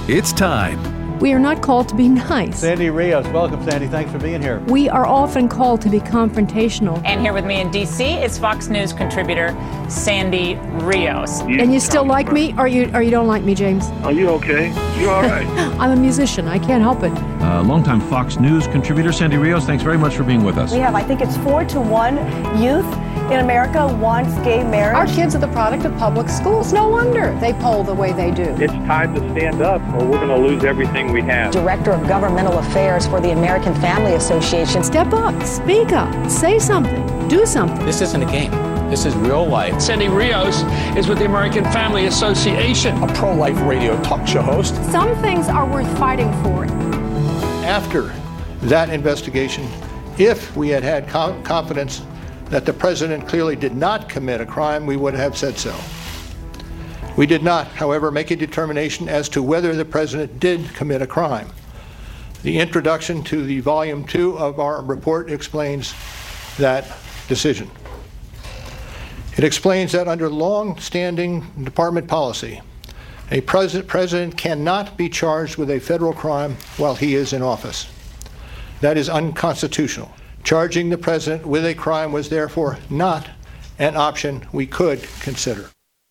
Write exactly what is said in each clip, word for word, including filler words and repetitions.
It's time. We are not called to be nice. Sandy Rios, welcome, Sandy. Thanks for being here. We are often called to be confrontational. And here with me in D C is Fox News contributor Sandy Rios. You and you still like me, or you or you don't like me, James? Are you okay? You all right? I'm a musician. I can't help it. Uh, longtime Fox News contributor Sandy Rios, thanks very much for being with us. We have, I think it's four to one youth in America wants gay marriage. Our kids are the product of public schools. No wonder they poll the way they do. It's time to stand up or we're going to lose everything we have. Director of Governmental Affairs for the American Family Association. Step up, speak up, say something, do something. This isn't a game. This is real life. Sandy Rios is with the American Family Association. A pro-life radio talk show host. Some things are worth fighting for. After that investigation, if we had had com- confidence that the president clearly did not commit a crime, we would have said so. We did not, however, make a determination as to whether the president did commit a crime. The introduction to the volume two of our report explains that decision. It explains that under long-standing department policy, a pres- president cannot be charged with a federal crime while he is in office. That is unconstitutional. Charging the president with a crime was therefore not an option we could consider.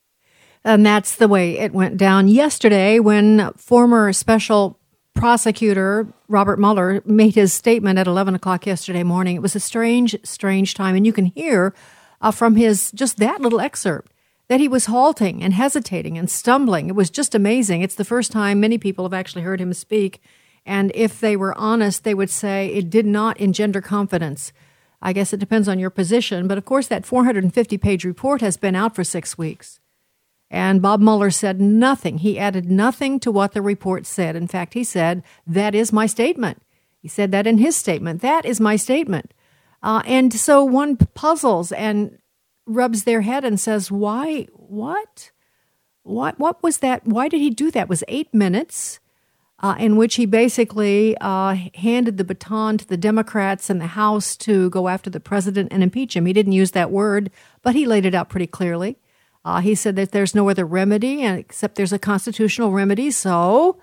And that's the way it went down yesterday when former special prosecutor Robert Mueller made his statement at eleven o'clock yesterday morning. It was a strange, strange time. And you can hear uh, from his, just that little excerpt, that he was halting and hesitating and stumbling. It was just amazing. It's the first time many people have actually heard him speak. And if they were honest, they would say it did not engender confidence. I guess it depends on your position. But of course, that four hundred fifty page report has been out for six weeks. And Bob Mueller said nothing. He added nothing to what the report said. In fact, he said, that is my statement. He said that in his statement. That is my statement. Uh, and so one puzzles and rubs their head and says, why, what? What, what was that? Why did he do that? It was eight minutes. Uh, in which he basically uh, handed the baton to the Democrats in the House to go after the president and impeach him. He didn't use that word, but he laid it out pretty clearly. Uh, he said that there's no other remedy except there's a constitutional remedy. So,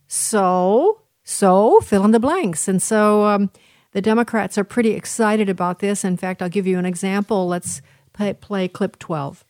so, so, fill in the blanks. And so um, the Democrats are pretty excited about this. In fact, I'll give you an example. Let's play, play clip twelve.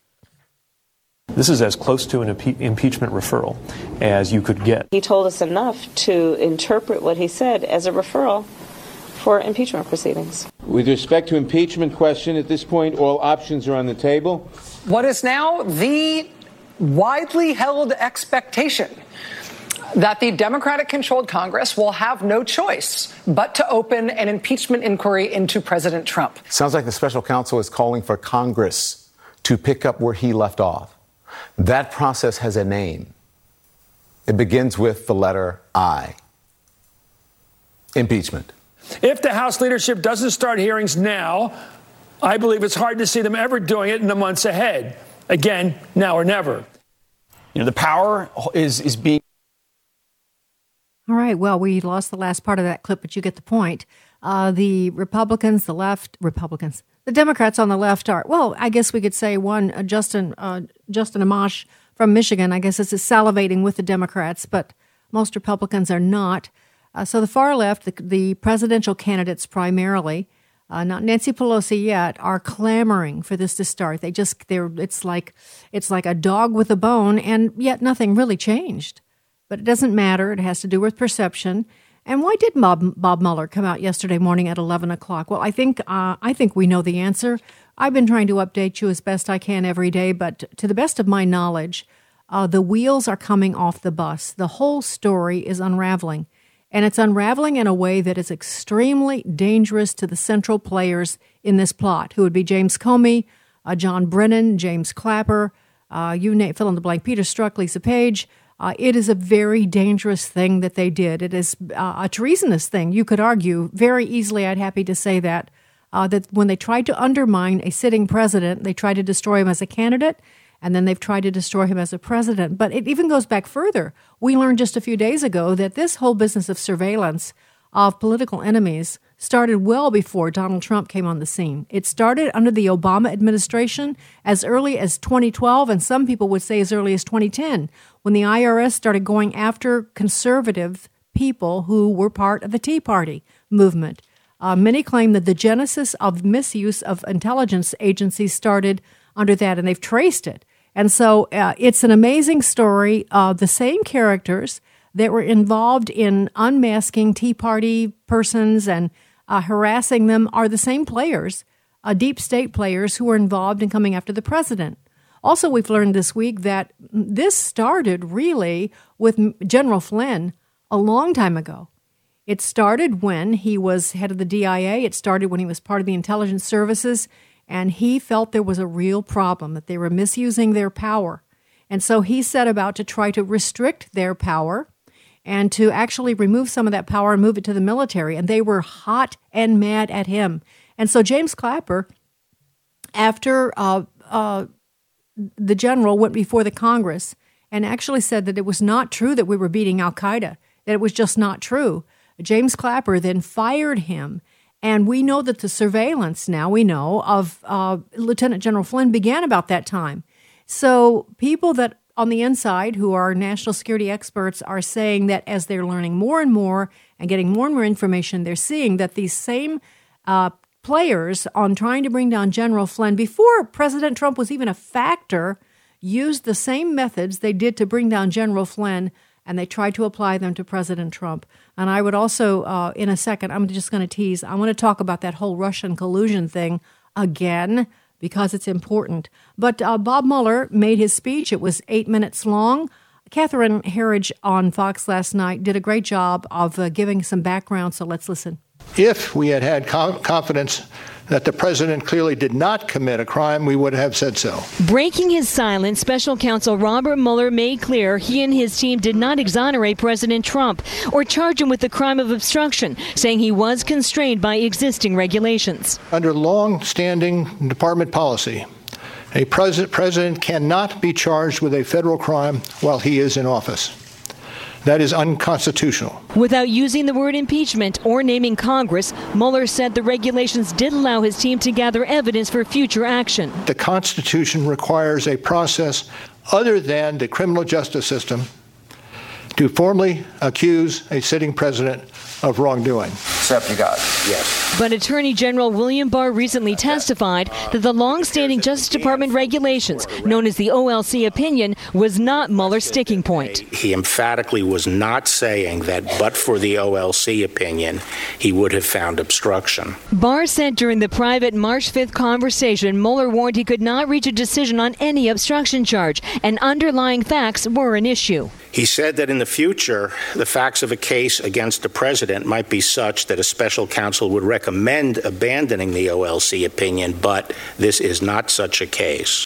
This is as close to an impe- impeachment referral as you could get. He told us enough to interpret what he said as a referral for impeachment proceedings. With respect to impeachment question, at this point, all options are on the table. What is now the widely held expectation that the Democratic-controlled Congress will have no choice but to open an impeachment inquiry into President Trump. Sounds like the special counsel is calling for Congress to pick up where he left off. That process has a name. It begins with the letter I. Impeachment. If the House leadership doesn't start hearings now, I believe it's hard to see them ever doing it in the months ahead. Again, now or never. You know, the power is, is being... All right, well, we lost the last part of that clip, but you get the point. Uh, the Republicans, the left, Republicans, the Democrats on the left are, well, I guess we could say one, uh, Justin uh, Justin Amash from Michigan, I guess is salivating with the Democrats, but most Republicans are not. Uh, so the far left, the, the presidential candidates primarily, uh, not Nancy Pelosi yet, are clamoring for this to start. They just, they're, it's like, it's like a dog with a bone, and yet nothing really changed. But it doesn't matter. It has to do with perception. And why did Bob, Bob Mueller come out yesterday morning at eleven o'clock? Well, I think uh, I think we know the answer. I've been trying to update you as best I can every day, but to the best of my knowledge, uh, the wheels are coming off the bus. The whole story is unraveling, and it's unraveling in a way that is extremely dangerous to the central players in this plot, who would be James Comey, uh, John Brennan, James Clapper, uh, you name, fill in the blank, Peter Strzok, Lisa Page. Uh, it is a very dangerous thing that they did. It is uh, a treasonous thing, you could argue. Very easily, I'd happy to say that, uh, that when they tried to undermine a sitting president, they tried to destroy him as a candidate, and then they've tried to destroy him as a president. But it even goes back further. We learned just a few days ago that this whole business of surveillance of political enemies started well before Donald Trump came on the scene. It started under the Obama administration as early as twenty twelve, and some people would say as early as twenty ten, when the I R S started going after conservative people who were part of the Tea Party movement. Uh, many claim that the genesis of misuse of intelligence agencies started under that, and they've traced it. And so uh, it's an amazing story of the same characters that were involved in unmasking Tea Party persons and uh, harassing them are the same players, uh, deep state players who were involved in coming after the president. Also, we've learned this week that this started really with General Flynn a long time ago. It started when he was head of the D I A. It started when he was part of the intelligence services, and he felt there was a real problem, that they were misusing their power. And so he set about to try to restrict their power and to actually remove some of that power and move it to the military. And they were hot and mad at him. And so James Clapper, after uh, uh, the general went before the Congress and actually said that it was not true that we were beating al-Qaeda, that it was just not true, James Clapper then fired him. And we know that the surveillance now, we know, of uh, Lieutenant General Flynn began about that time. So people that on the inside who are national security experts are saying that as they're learning more and more and getting more and more information, they're seeing that these same uh, players on trying to bring down General Flynn, before President Trump was even a factor, used the same methods they did to bring down General Flynn, and they tried to apply them to President Trump. And I would also, uh, in a second, I'm just going to tease, I want to talk about that whole Russian collusion thing again, because it's important. But uh, Bob Mueller made his speech. It was eight minutes long. Catherine Herridge on Fox last night did a great job of uh, giving some background, so let's listen. If we had had com- confidence that the president clearly did not commit a crime, we would have said so. Breaking his silence, special counsel Robert Mueller made clear he and his team did not exonerate President Trump or charge him with the crime of obstruction, saying he was constrained by existing regulations. Under long-standing department policy, a pres- president cannot be charged with a federal crime while he is in office. That is unconstitutional. Without using the word impeachment or naming Congress, Mueller said the regulations did allow his team to gather evidence for future action. The Constitution requires a process other than the criminal justice system to formally accuse a sitting president of wrongdoing. Except you got it, yes. But Attorney General William Barr recently testified that the long-standing Justice Department regulations, known as the O L C opinion, was not Mueller's sticking point. He emphatically was not saying that but for the O L C opinion, he would have found obstruction. Barr said during the private March fifth conversation, Mueller warned he could not reach a decision on any obstruction charge, and underlying facts were an issue. He said that in the future, the facts of a case against the president might be such that a special counsel would recommend abandoning the O L C opinion, but this is not such a case.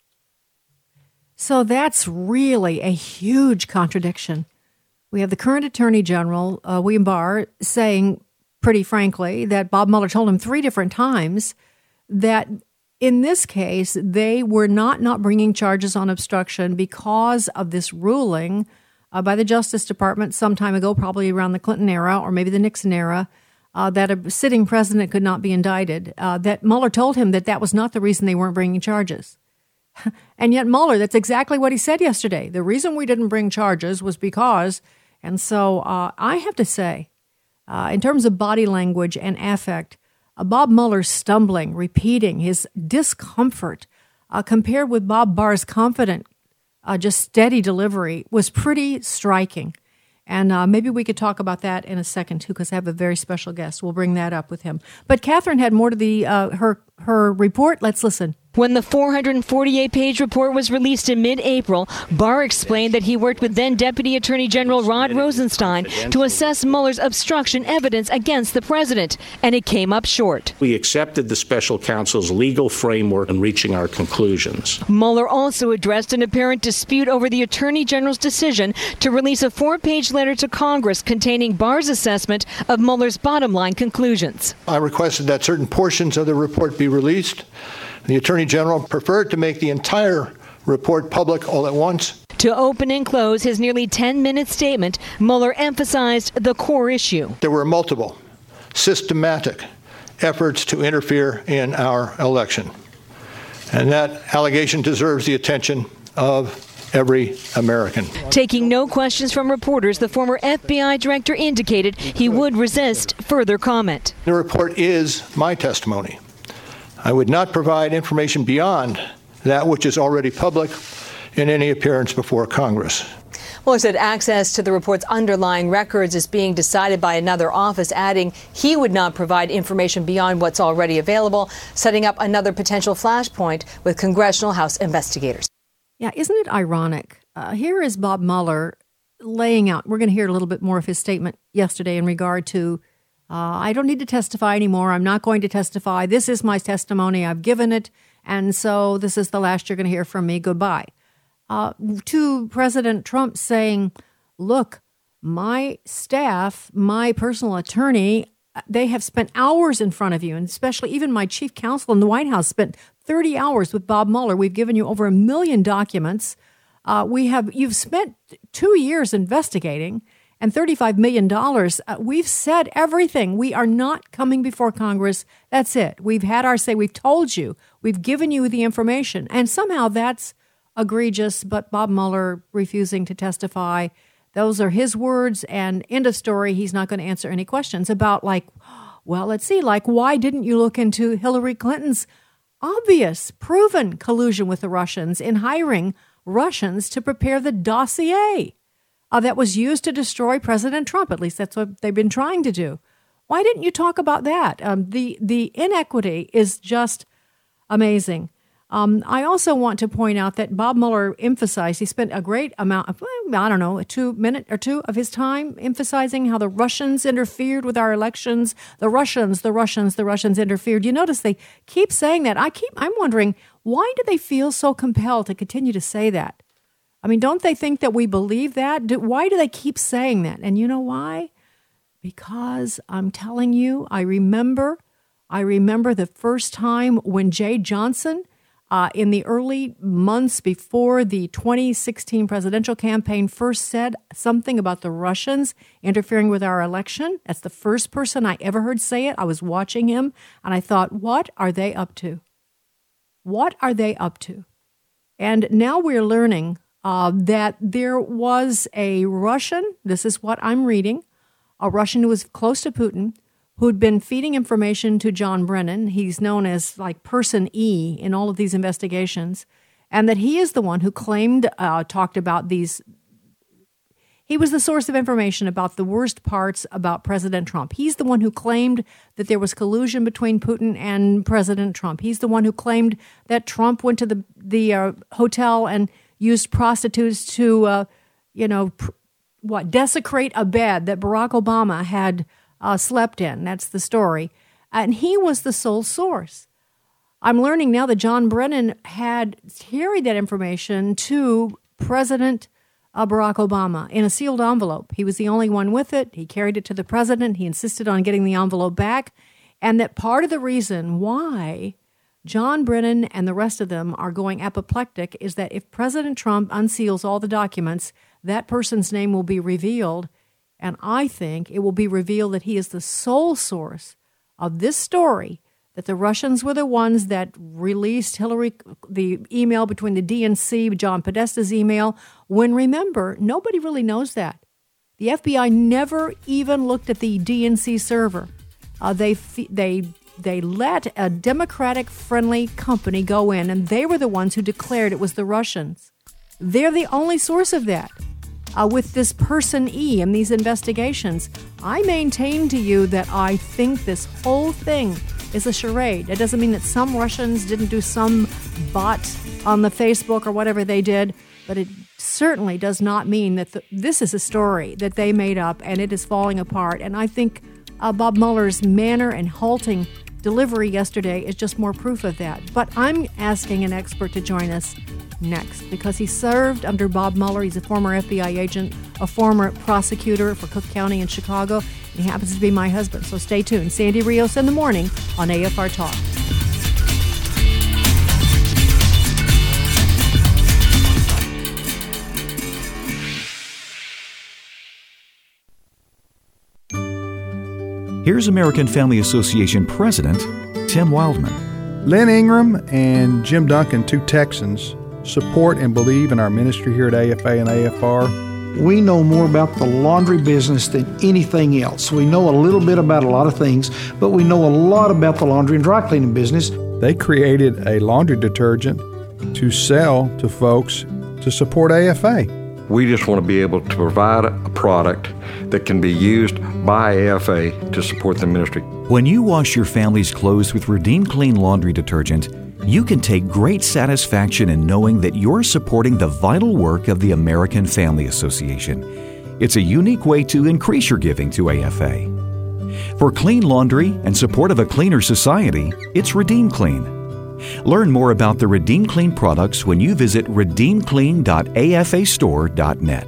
So that's really a huge contradiction. We have the current Attorney General, uh, William Barr, saying pretty frankly that Bob Mueller told him three different times that in this case, they were not not bringing charges on obstruction because of this ruling Uh, by the Justice Department some time ago, probably around the Clinton era or maybe the Nixon era, uh, that a sitting president could not be indicted. Uh, that Mueller told him that that was not the reason they weren't bringing charges. And yet Mueller, that's exactly what he said yesterday. The reason we didn't bring charges was because, and so uh, I have to say, uh, in terms of body language and affect, uh, Bob Mueller stumbling, repeating his discomfort uh, compared with Bob Barr's confident Uh, just steady delivery was pretty striking. And uh, maybe we could talk about that in a second, too, because I have a very special guest. We'll bring that up with him. But Catherine had more to the uh, her her report. Let's listen. When the four hundred forty-eight page report was released in mid-April, Barr explained that he worked with then-Deputy Attorney General Rod Rosenstein to assess Mueller's obstruction evidence against the president, and it came up short. We accepted the special counsel's legal framework in reaching our conclusions. Mueller also addressed an apparent dispute over the Attorney General's decision to release a four-page letter to Congress containing Barr's assessment of Mueller's bottom-line conclusions. I requested that certain portions of the report be released. The Attorney General preferred to make the entire report public all at once. To open and close his nearly ten-minute statement, Mueller emphasized the core issue. There were multiple, systematic, efforts to interfere in our election. And that allegation deserves the attention of every American. Taking no questions from reporters, the former F B I director indicated he would resist further comment. The report is my testimony. I would not provide information beyond that which is already public in any appearance before Congress. Mueller said access to the report's underlying records is being decided by another office, adding he would not provide information beyond what's already available, setting up another potential flashpoint with congressional House investigators. Yeah, isn't it ironic? Uh, here is Bob Mueller laying out. We're going to hear a little bit more of his statement yesterday in regard to, uh, I don't need to testify anymore. I'm not going to testify. This is my testimony. I've given it. And so this is the last you're going to hear from me. Goodbye. Uh, to President Trump saying, look, my staff, my personal attorney, they have spent hours in front of you, and especially even my chief counsel in the White House spent thirty hours with Bob Mueller. We've given you over a million documents. Uh, we have you've spent two years investigating and thirty-five million dollars. Uh, we've said everything. We are not coming before Congress. That's it. We've had our say. We've told you. We've given you the information. And somehow that's egregious, but Bob Mueller refusing to testify. Those are his words, and end of story. He's not going to answer any questions about, like, well, let's see, like, why didn't you look into Hillary Clinton's obvious, proven collusion with the Russians in hiring Russians to prepare the dossier uh, that was used to destroy President Trump? At least that's what they've been trying to do. Why didn't you talk about that? Um, the, the inequity is just amazing. Um, I also want to point out that Bob Mueller emphasized, he spent a great amount of, I don't know, a two minute or two of his time emphasizing how the Russians interfered with our elections. The Russians, the Russians, the Russians interfered. You notice they keep saying that. I keep, I'm wondering, why do they feel so compelled to continue to say that? I mean, don't they think that we believe that? Do, why do they keep saying that? And you know why? Because I'm telling you, I remember, I remember the first time when Jay Johnson, Uh, in the early months before the twenty sixteen presidential campaign, first said something about the Russians interfering with our election. That's the first person I ever heard say it. I was watching him, and I thought, what are they up to? What are they up to? And now we're learning uh, that there was a Russian, this is what I'm reading, a Russian who was close to Putin, who'd been feeding information to John Brennan. He's known as like Person E in all of these investigations, and that he is the one who claimed, uh, talked about these. He was the source of information about the worst parts about President Trump. He's the one who claimed that there was collusion between Putin and President Trump. He's the one who claimed that Trump went to the the uh, hotel and used prostitutes to, uh, you know, pr- what desecrate a bed that Barack Obama had Uh, slept in. That's the story. And he was the sole source. I'm learning now that John Brennan had carried that information to President uh, Barack Obama in a sealed envelope. He was the only one with it. He carried it to the president. He insisted on getting the envelope back. And that part of the reason why John Brennan and the rest of them are going apoplectic is that if President Trump unseals all the documents, that person's name will be revealed. And I think it will be revealed that he is the sole source of this story, that the Russians were the ones that released Hillary, the email between the D N C, John Podesta's email, when, remember, nobody really knows that. The F B I never even looked at the D N C server. Uh, they, they, they let a Democratic-friendly company go in, and they were the ones who declared it was the Russians. They're the only source of that. Uh, with this Person E and these investigations, I maintain to you that I think this whole thing is a charade. It doesn't mean that some Russians didn't do some bot on the Facebook or whatever they did, but it certainly does not mean that the, this is a story that they made up and it is falling apart. And I think uh, Bob Mueller's manner and halting delivery yesterday is just more proof of that. But I'm asking an expert to join us next, because he served under Bob Mueller. He's a former F B I agent, a former prosecutor for Cook County in Chicago, and he happens to be my husband. So stay tuned. Sandy Rios in the morning on A F R Talk. Here's American Family Association President Tim Wildman. Lynn Ingram and Jim Duncan, two Texans, support and believe in our ministry here at A F A and A F R. We know more about the laundry business than anything else. We know a little bit about a lot of things, but we know a lot about the laundry and dry cleaning business. They created a laundry detergent to sell to folks to support A F A. We just want to be able to provide a product that can be used by A F A to support the ministry. When you wash your family's clothes with Redeem Clean laundry detergent, you can take great satisfaction in knowing that you're supporting the vital work of the American Family Association. It's a unique way to increase your giving to A F A. For clean laundry and support of a cleaner society, it's Redeem Clean. Learn more about the Redeem Clean products when you visit redeem clean dot a f a store dot net.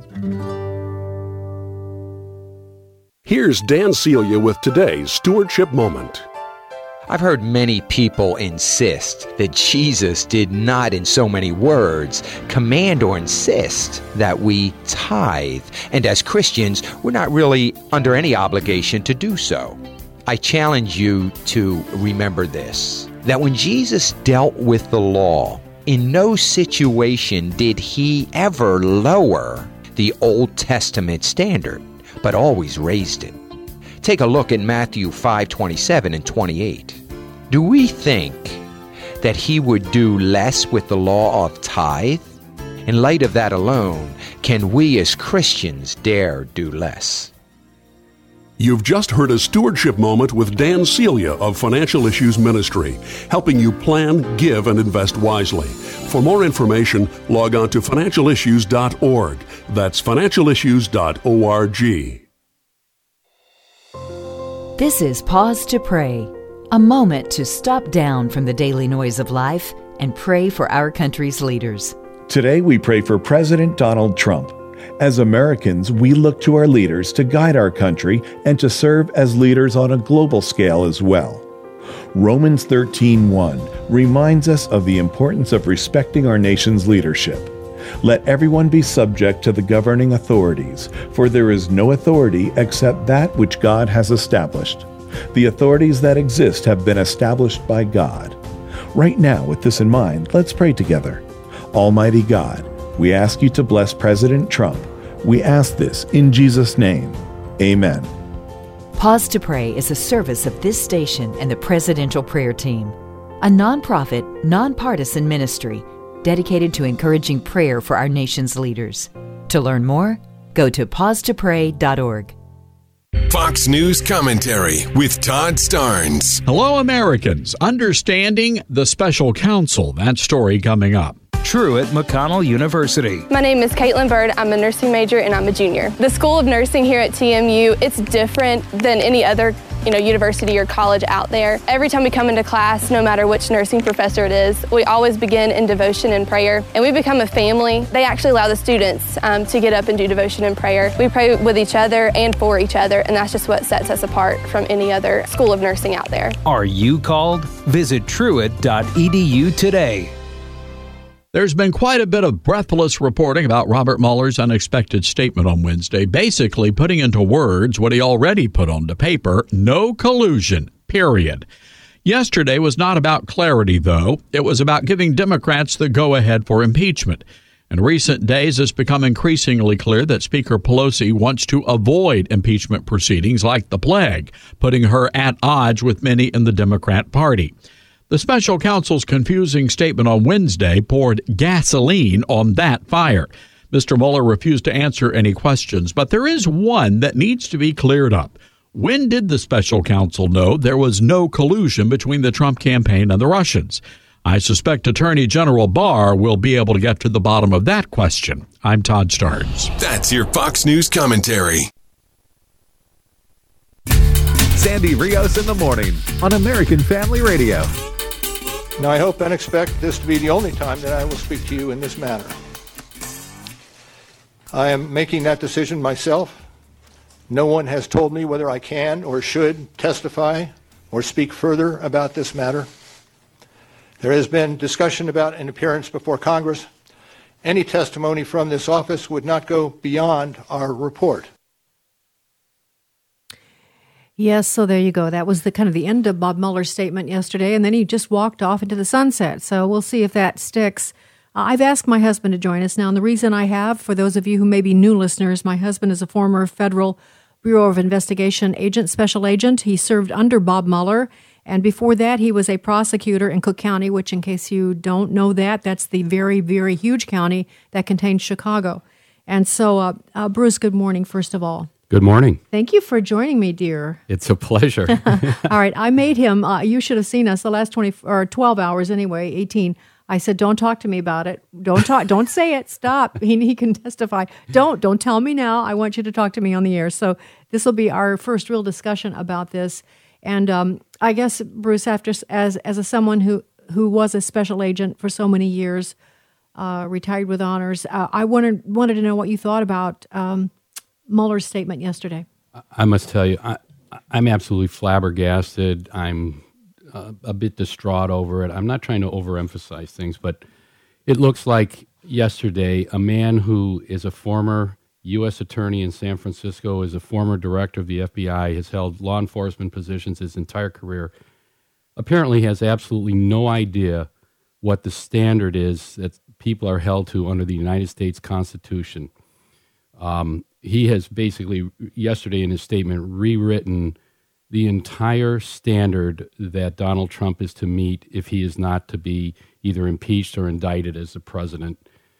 Here's Dan Celia with today's Stewardship Moment. I've heard many people insist that Jesus did not, in so many words, command or insist that we tithe. And as Christians, we're not really under any obligation to do so. I challenge you to remember this, that when Jesus dealt with the law, in no situation did he ever lower the Old Testament standard, but always raised it. Take a look at Matthew five twenty-seven and twenty-eight. Do we think that he would do less with the law of tithe? In light of that alone, can we as Christians dare do less? You've just heard a Stewardship Moment with Dan Celia of Financial Issues Ministry, helping you plan, give, and invest wisely. For more information, log on to financial issues dot org. That's financial issues dot org. This is Pause to Pray, a moment to stop down from the daily noise of life and pray for our country's leaders. Today we pray for President Donald Trump. As Americans, we look to our leaders to guide our country and to serve as leaders on a global scale as well. Romans thirteen one reminds us of the importance of respecting our nation's leadership. Let everyone be subject to the governing authorities, for there is no authority except that which God has established. The authorities that exist have been established by God. Right now, with this in mind, let's pray together. Almighty God, we ask you to bless President Trump. We ask this in Jesus' name. Amen. Pause to Pray is a service of this station and the Presidential Prayer Team, a nonprofit, nonpartisan ministry dedicated to encouraging prayer for our nation's leaders. To learn more, go to pause to pray dot org. Fox News Commentary with Todd Starnes. Hello, Americans. Understanding the Special Counsel. That story coming up. Truett McConnell University. My name is Caitlin Bird. I'm a nursing major and I'm a junior. The School of Nursing here at T M U, it's different than any other you know, university or college out there. Every time we come into class, no matter which nursing professor it is, we always begin in devotion and prayer, and we become a family. They actually allow the students um, to get up and do devotion and prayer. We pray with each other and for each other, and that's just what sets us apart from any other school of nursing out there. Are you called? Visit truett dot e d u today. There's been quite a bit of breathless reporting about Robert Mueller's unexpected statement on Wednesday, basically putting into words what he already put onto paper: no collusion, period. Yesterday was not about clarity, though. It was about giving Democrats the go-ahead for impeachment. In recent days, it's become increasingly clear that Speaker Pelosi wants to avoid impeachment proceedings like the plague, putting her at odds with many in the Democrat Party. The special counsel's confusing statement on Wednesday poured gasoline on that fire. Mister Mueller refused to answer any questions, but there is one that needs to be cleared up. When did the special counsel know there was no collusion between the Trump campaign and the Russians? I suspect Attorney General Barr will be able to get to the bottom of that question. I'm Todd Starnes. That's your Fox News commentary. Sandy Rios in the morning on American Family Radio. Now, I hope and expect this to be the only time that I will speak to you in this manner. I am making that decision myself. No one has told me whether I can or should testify or speak further about this matter. There has been discussion about an appearance before Congress. Any testimony from this office would not go beyond our report. Yes, so there you go. That was the kind of the end of Bob Mueller's statement yesterday, and then he just walked off into the sunset. So we'll see if that sticks. Uh, I've asked my husband to join us now, and the reason I have, for those of you who may be new listeners, my husband is a former federal Bureau of Investigation agent, special agent. He served under Bob Mueller, and before that, he was a prosecutor in Cook County, which, in case you don't know that, that's the very, very huge county that contains Chicago. And so, uh, uh, Bruce, good morning, first of all. Good morning. Thank you for joining me, dear. It's a pleasure. All right, I made him, uh, you should have seen us the last twenty, or twelve hours anyway, eighteen. I said, don't talk to me about it. Don't talk, don't say it, stop. He, he can testify. Don't, don't tell me now. I want you to talk to me on the air. So this will be our first real discussion about this. And um, I guess, Bruce, after as as a someone who, who was a special agent for so many years, uh, retired with honors, uh, I wanted wanted to know what you thought about um, Mueller's statement yesterday. I must tell you, I, I'm absolutely flabbergasted. I'm uh, a bit distraught over it. I'm not trying to overemphasize things, but it looks like yesterday a man who is a former U S attorney in San Francisco, is a former director of the F B I, has held law enforcement positions his entire career, apparently has absolutely no idea what the standard is that people are held to under the United States Constitution. Um, he has basically, yesterday in his statement, rewritten the entire standard that Donald Trump is to meet if he is not to be either impeached or indicted as the president.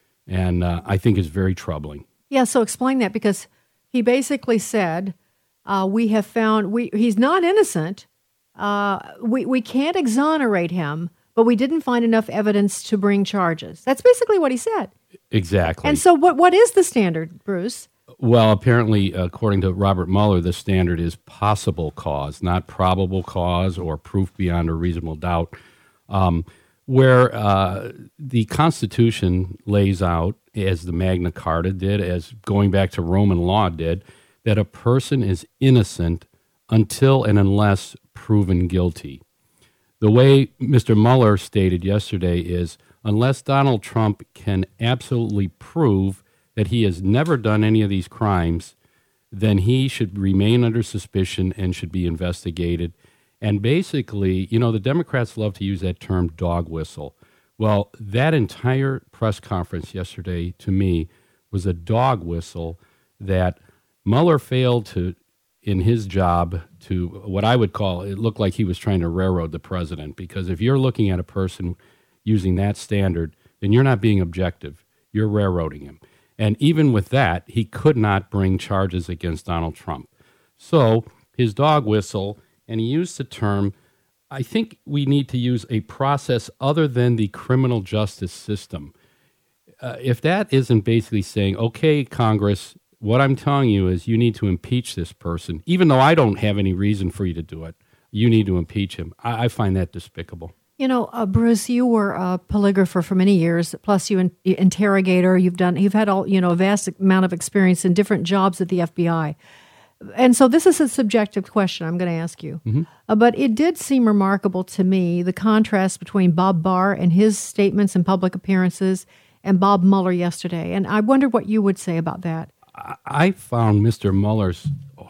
And uh, I think it's very troubling. Yeah, so explain that, because he basically said, uh, we have found, we he's not innocent, uh, we, we can't exonerate him, but we didn't find enough evidence to bring charges. That's basically what he said. Exactly. And so what what is the standard, Bruce? Well, apparently, according to Robert Mueller, the standard is possible cause, not probable cause or proof beyond a reasonable doubt, um, where uh, the Constitution lays out, as the Magna Carta did, as going back to Roman law did, that a person is innocent until and unless proven guilty. The way Mister Mueller stated yesterday is, unless Donald Trump can absolutely prove that he has never done any of these crimes, then he should remain under suspicion and should be investigated. And basically, you know, the Democrats love to use that term dog whistle. Well, that entire press conference yesterday, to me, was a dog whistle that Mueller failed to, in his job, to what I would call, it looked like he was trying to railroad the president. Because if you're looking at a person using that standard, then you're not being objective. You're railroading him. And even with that, he could not bring charges against Donald Trump. So his dog whistle, and he used the term, I think we need to use a process other than the criminal justice system. Uh, if that isn't basically saying, okay, Congress, what I'm telling you is you need to impeach this person, even though I don't have any reason for you to do it, you need to impeach him. I, I find that despicable. You know, uh, Bruce, you were a polygrapher for many years, plus you in, interrogator. You've done, you've had all, you know, a vast amount of experience in different jobs at the F B I. And so this is a subjective question I'm going to ask you. Mm-hmm. Uh, but it did seem remarkable to me, the contrast between Bob Barr and his statements and public appearances and Bob Mueller yesterday. And I wonder what you would say about that. I found Mister Mueller's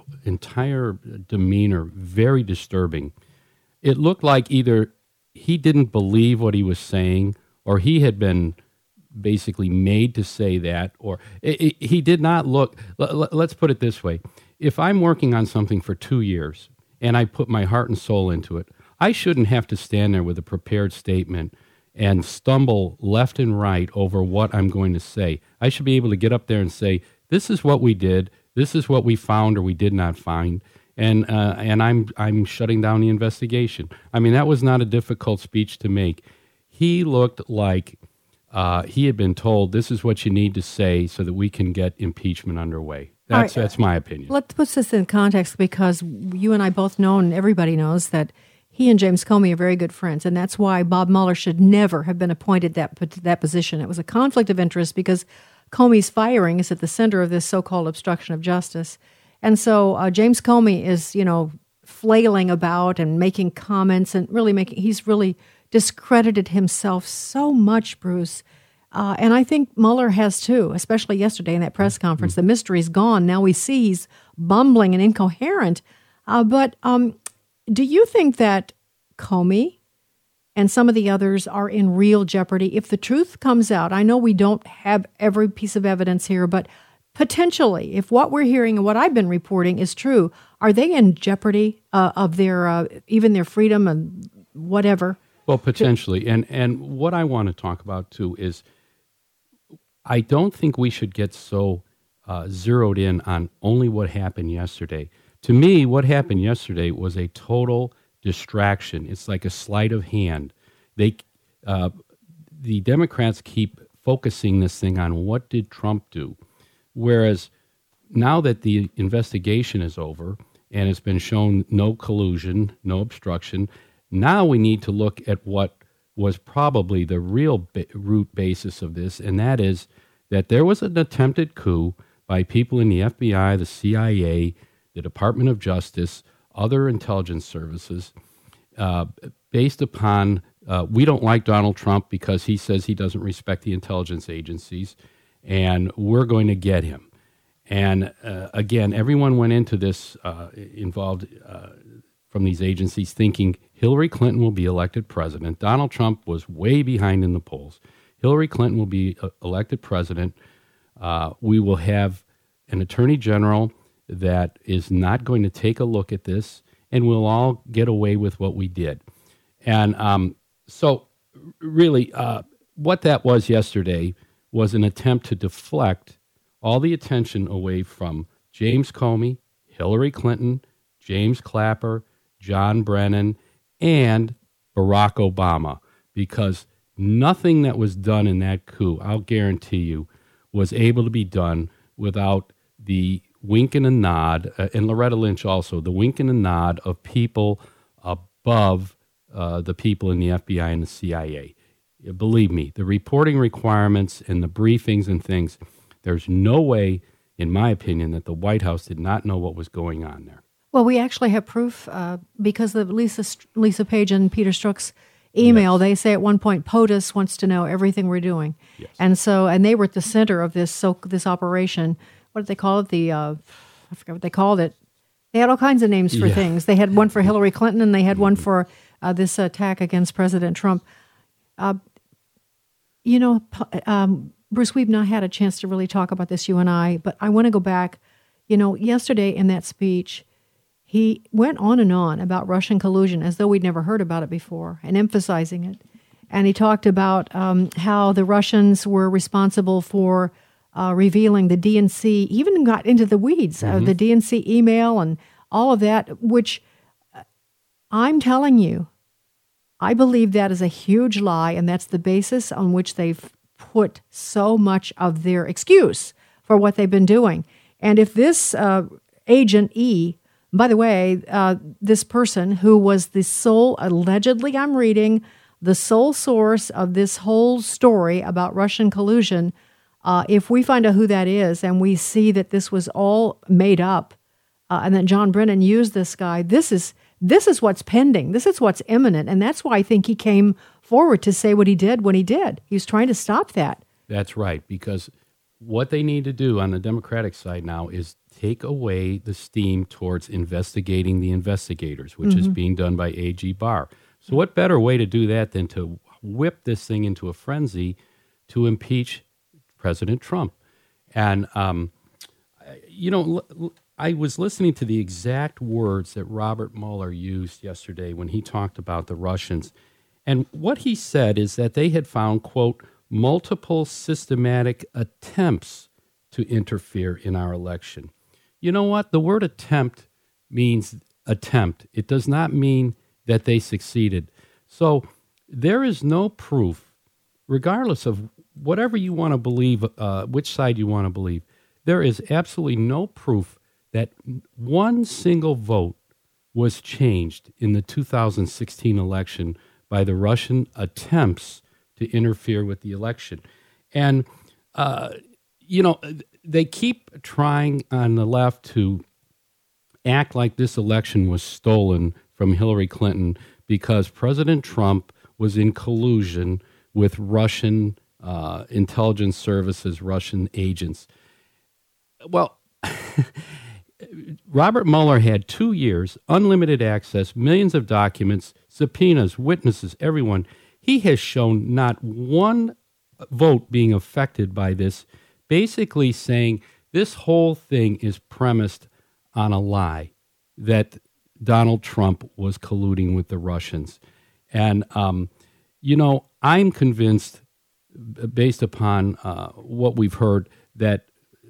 entire demeanor very disturbing. It looked like either he didn't believe what he was saying, or he had been basically made to say that, or it, it, he did not look. Let, let's put it this way. If I'm working on something for two years and I put my heart and soul into it, I shouldn't have to stand there with a prepared statement and stumble left and right over what I'm going to say. I should be able to get up there and say, this is what we did, this is what we found or we did not find, and uh, and I'm I'm shutting down the investigation. I mean, that was not a difficult speech to make. He looked like uh, he had been told, this is what you need to say so that we can get impeachment underway. That's right. That's my opinion. Let's put this in context, because you and I both know, and everybody knows, that he and James Comey are very good friends, and that's why Bob Mueller should never have been appointed that that position. It was a conflict of interest because Comey's firing is at the center of this so-called obstruction of justice. And so uh, James Comey is, you know, flailing about and making comments and really making, he's really discredited himself so much, Bruce. Uh, and I think Mueller has too, especially yesterday in that press conference. The mystery's gone. Now we see he's bumbling and incoherent. Uh, but um, do you think that Comey and some of the others are in real jeopardy if the truth comes out? I know we don't have every piece of evidence here, but potentially, if what we're hearing and what I've been reporting is true, are they in jeopardy uh, of their uh, even their freedom and whatever? Well, potentially. And and what I want to talk about, too, is I don't think we should get so uh, zeroed in on only what happened yesterday. To me, what happened yesterday was a total distraction. It's like a sleight of hand. They, uh, the Democrats keep focusing this thing on what did Trump do, whereas now that the investigation is over and it's been shown no collusion, no obstruction, now we need to look at what was probably the real ba- root basis of this, and that is that there was an attempted coup by people in the F B I, the C I A, the Department of Justice, other intelligence services, uh, based upon, uh, we don't like Donald Trump because he says he doesn't respect the intelligence agencies, and we're going to get him. And uh, again, everyone went into this uh, involved uh, from these agencies thinking Hillary Clinton will be elected president. Donald Trump was way behind in the polls. Hillary Clinton will be uh, elected president. Uh, we will have an attorney general that is not going to take a look at this, and we'll all get away with what we did. And um, so really uh, what that was yesterday was an attempt to deflect all the attention away from James Comey, Hillary Clinton, James Clapper, John Brennan, and Barack Obama, because nothing that was done in that coup, I'll guarantee you, was able to be done without the wink and a nod, uh, and Loretta Lynch also, the wink and a nod of people above uh, the people in the F B I and the C I A. Believe me, the reporting requirements and the briefings and things, there's no way, in my opinion, that the White House did not know what was going on there. Well, we actually have proof uh, because of Lisa Lisa Page and Peter Strzok's email. Yes. They say at one point, POTUS wants to know everything we're doing. Yes. And so, and they were at the center of this so this operation. What did they call it? The, uh, I forgot what they called it. They had all kinds of names for yeah. things. They had one for Hillary Clinton, and they had one for uh, this attack against President Trump. Uh, you know, um, Bruce, we've not had a chance to really talk about this, you and I, but I want to go back. You know, yesterday in that speech, he went on and on about Russian collusion as though we'd never heard about it before, and emphasizing it. And he talked about um, how the Russians were responsible for uh, revealing the D N C, even got into the weeds, mm-hmm. uh, the D N C email and all of that, which uh, I'm telling you, I believe that is a huge lie, and that's the basis on which they've put so much of their excuse for what they've been doing. And if this uh, Agent E, by the way, uh, this person who was the sole, allegedly I'm reading, the sole source of this whole story about Russian collusion, uh, if we find out who that is and we see that this was all made up uh, and that John Brennan used this guy, this is this is what's pending. This is what's imminent. And that's why I think he came forward to say what he did when he did. He was trying to stop that. That's right, because what they need to do on the Democratic side now is take away the steam towards investigating the investigators, which mm-hmm. is being done by A G Barr. So what better way to do that than to whip this thing into a frenzy to impeach President Trump? And, um, you know, l- I was listening to the exact words that Robert Mueller used yesterday when he talked about the Russians. And what he said is that they had found, quote, multiple systematic attempts to interfere in our election. You know what? The word attempt means attempt. It does not mean that they succeeded. So there is no proof, regardless of whatever you want to believe, uh, which side you want to believe, there is absolutely no proof that one single vote was changed in the two thousand sixteen election by the Russian attempts to interfere with the election. And, uh, you know, they keep trying on the left to act like this election was stolen from Hillary Clinton because President Trump was in collusion with Russian uh, intelligence services, Russian agents. Well, Robert Mueller had two years, unlimited access, millions of documents, subpoenas, witnesses, everyone. He has shown not one vote being affected by this, basically saying this whole thing is premised on a lie, that Donald Trump was colluding with the Russians. And, um, you know, I'm convinced, based upon uh, what we've heard, that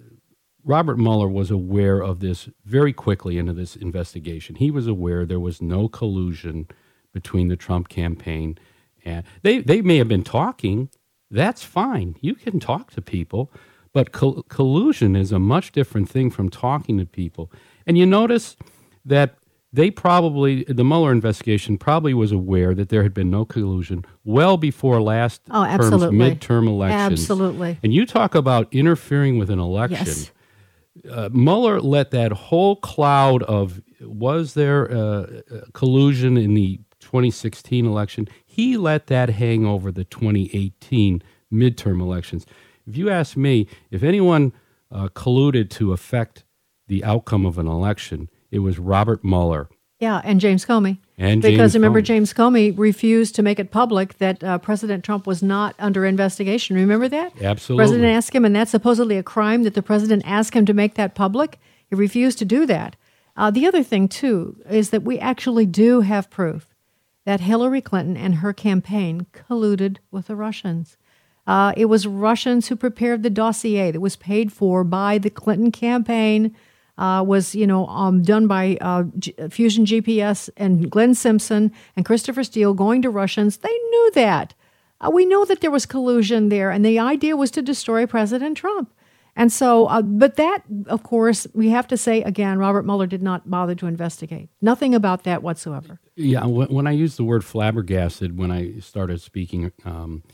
Robert Mueller was aware of this very quickly into this investigation. He was aware there was no collusion between the Trump campaign. And they, they may have been talking. That's fine. You can talk to people. But col- collusion is a much different thing from talking to people. And you notice that they probably, the Mueller investigation probably was aware that there had been no collusion well before last oh, term's midterm elections. Absolutely. And you talk about interfering with an election. Yes. Uh, Mueller let that whole cloud of, was there uh, collusion in the twenty sixteen election? He let that hang over the twenty eighteen midterm elections. If you ask me, if anyone uh, colluded to affect the outcome of an election, it was Robert Mueller. Yeah, and James Comey. And because James remember, Comey. James Comey refused to make it public that uh, President Trump was not under investigation. Remember that? Absolutely. The president asked him, and that's supposedly a crime that the president asked him to make that public. He refused to do that. Uh, the other thing, too, is that we actually do have proof that Hillary Clinton and her campaign colluded with the Russians. Uh, it was Russians who prepared the dossier that was paid for by the Clinton campaign. Uh, was, you know, um, done by uh, G- Fusion G P S and Glenn Simpson and Christopher Steele going to Russians. They knew that. Uh, we know that there was collusion there, and the idea was to destroy President Trump. And so, uh, but that, of course, we have to say, again, Robert Mueller did not bother to investigate. Nothing about that whatsoever. Yeah, when I used the word flabbergasted when I started speaking, um,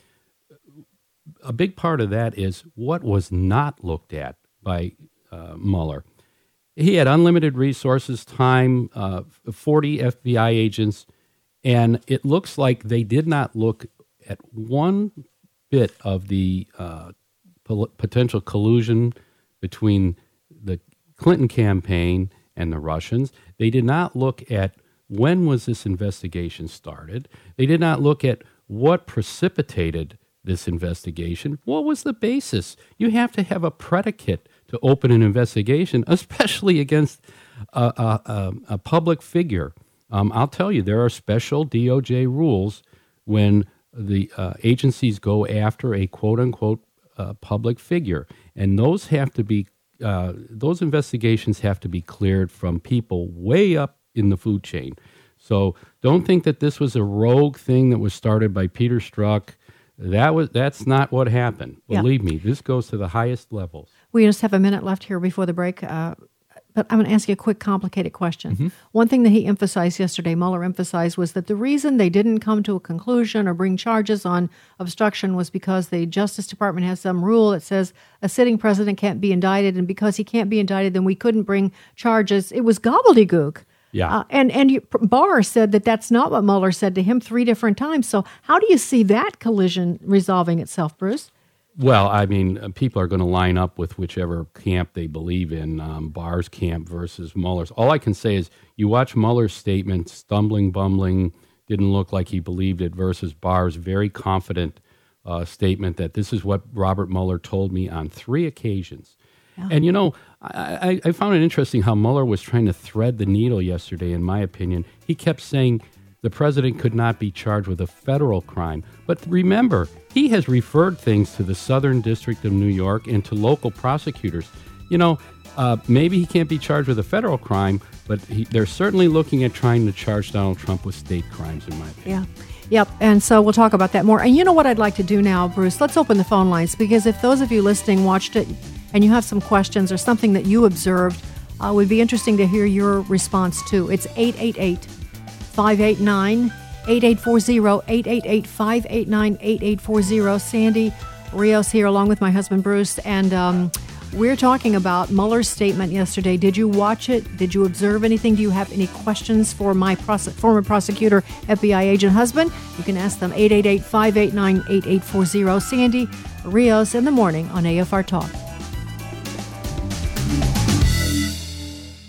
a big part of that is what was not looked at by uh, Mueller. He had unlimited resources, time, uh, forty F B I agents, and it looks like they did not look at one bit of the uh, pol- potential collusion between the Clinton campaign and the Russians. They did not look at when was this investigation started. They did not look at what precipitated this investigation. What was the basis? You have to have a predicate to open an investigation, especially against a, a, a, a public figure. Um, I'll tell you, there are special D O J rules when the uh, agencies go after a quote-unquote uh, public figure, and those have to be uh, those investigations have to be cleared from people way up in the food chain. So don't think that this was a rogue thing that was started by Peter Strzok. That was that's not what happened. Believe yeah. me, this goes to the highest levels. We just have a minute left here before the break, uh, but I'm going to ask you a quick, complicated question. Mm-hmm. One thing that he emphasized yesterday, Mueller emphasized, was that the reason they didn't come to a conclusion or bring charges on obstruction was because the Justice Department has some rule that says a sitting president can't be indicted, and because he can't be indicted, then we couldn't bring charges. It was gobbledygook. Yeah. Uh, and and you, Barr said that that's not what Mueller said to him three different times. So how do you see that collision resolving itself, Bruce? Well, I mean, uh, people are going to line up with whichever camp they believe in, um, Barr's camp versus Mueller's. All I can say is you watch Mueller's statement, stumbling, bumbling, didn't look like he believed it, versus Barr's very confident uh, statement that this is what Robert Mueller told me on three occasions. Yeah. And, you know, I, I, I found it interesting how Mueller was trying to thread the needle yesterday, in my opinion. He kept saying the president could not be charged with a federal crime. But remember, he has referred things to the Southern District of New York and to local prosecutors. You know, uh, maybe he can't be charged with a federal crime, but he, they're certainly looking at trying to charge Donald Trump with state crimes, in my opinion. Yeah. Yep, and so we'll talk about that more. And you know what I'd like to do now, Bruce? Let's open the phone lines, because if those of you listening watched it and you have some questions or something that you observed, uh, would be interesting to hear your response to. It's eight eight eight, five eight nine, eight eight four zero, eight eight eight, five eight nine, eight eight four zero. Sandy Rios here along with my husband Bruce, and um, we're talking about Mueller's statement yesterday. Did you watch it? Did you observe anything? Do you have any questions for my prose- former prosecutor, F B I agent husband? You can ask them, eight eight eight, five eight nine, eight eight four zero. Sandy Rios in the morning on A F R Talk.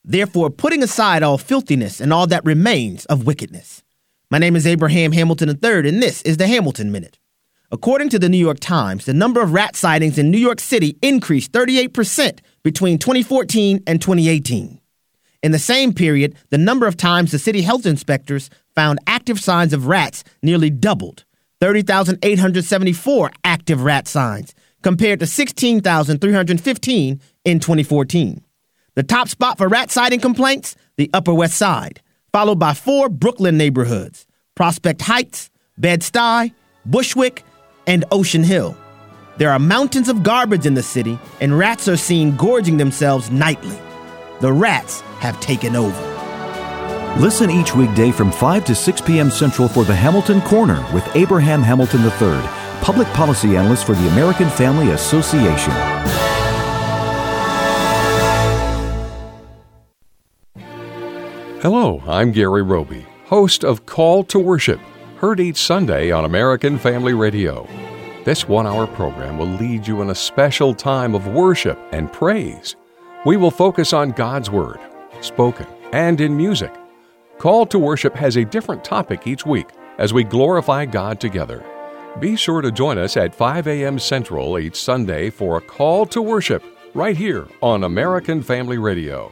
therefore putting aside all filthiness and all that remains of wickedness. My name is Abraham Hamilton the third, and this is the Hamilton Minute. According to the New York Times, the number of rat sightings in New York City increased thirty-eight percent between twenty fourteen and twenty eighteen. In the same period, the number of times the city health inspectors found active signs of rats nearly doubled, thirty thousand eight hundred seventy-four active rat signs, compared to sixteen thousand three hundred fifteen in twenty fourteen. The top spot for rat sighting complaints, the Upper West Side, followed by four Brooklyn neighborhoods, Prospect Heights, Bed-Stuy, Bushwick, and Ocean Hill. There are mountains of garbage in the city, and rats are seen gorging themselves nightly. The rats have taken over. Listen each weekday from five to six p.m. Central for the Hamilton Corner with Abraham Hamilton the third, Public Policy Analyst for the American Family Association. Hello, I'm Gary Roby, host of Call to Worship, heard each Sunday on American Family Radio. This one-hour program will lead you in a special time of worship and praise. We will focus on God's Word, spoken and in music. Call to Worship has a different topic each week as we glorify God together. Be sure to join us at five a.m. Central each Sunday for a Call to Worship right here on American Family Radio.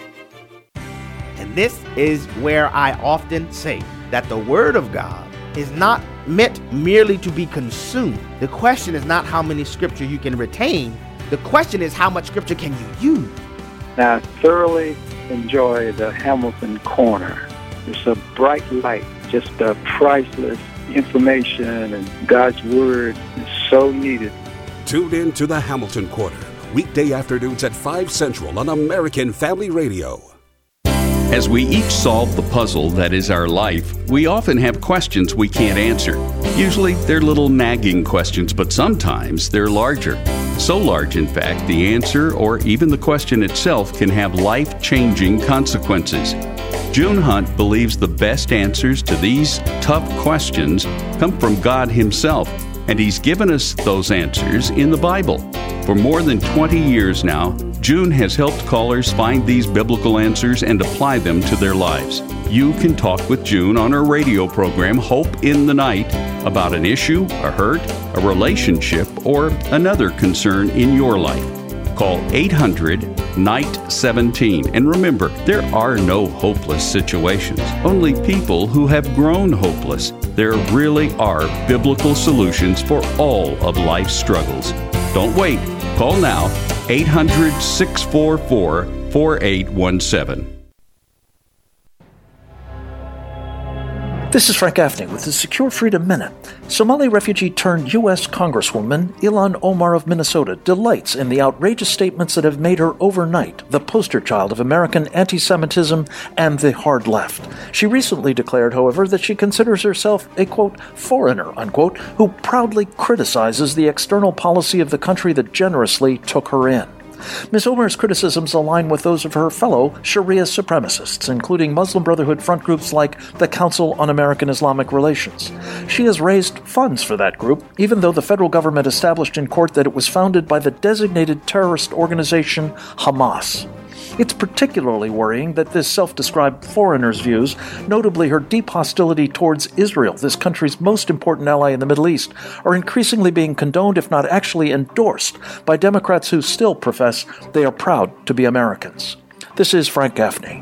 And this is where I often say that the Word of God is not meant merely to be consumed. The question is not how many scripture you can retain. The question is how much scripture can you use? Now, I thoroughly enjoy the Hamilton Corner. It's a bright light, just a priceless information, and God's Word is so needed. Tune in to the Hamilton Corner, weekday afternoons at five Central on American Family Radio. As we each solve the puzzle that is our life, we often have questions we can't answer. Usually they're little nagging questions, but sometimes they're larger. So large, in fact, the answer or even the question itself can have life-changing consequences. June Hunt believes the best answers to these tough questions come from God Himself, and He's given us those answers in the Bible. For more than twenty years now, June has helped callers find these biblical answers and apply them to their lives. You can talk with June on her radio program, Hope in the Night, about an issue, a hurt, a relationship, or another concern in your life. Call eight hundred night seventeen. And remember, there are no hopeless situations, only people who have grown hopeless. There really are biblical solutions for all of life's struggles. Don't wait. Call now, eight hundred, six four four, four eight one seven. This is Frank Gaffney with the Secure Freedom Minute. Somali refugee turned U S Congresswoman Ilhan Omar of Minnesota delights in the outrageous statements that have made her overnight the poster child of American anti-Semitism and the hard left. She recently declared, however, that she considers herself a, quote, foreigner, unquote, who proudly criticizes the external policy of the country that generously took her in. Miz Omar's criticisms align with those of her fellow Sharia supremacists, including Muslim Brotherhood front groups like the Council on American Islamic Relations. She has raised funds for that group, even though the federal government established in court that it was founded by the designated terrorist organization Hamas. It's particularly worrying that this self-described foreigner's views, notably her deep hostility towards Israel, this country's most important ally in the Middle East, are increasingly being condoned, if not actually endorsed, by Democrats who still profess they are proud to be Americans. This is Frank Gaffney.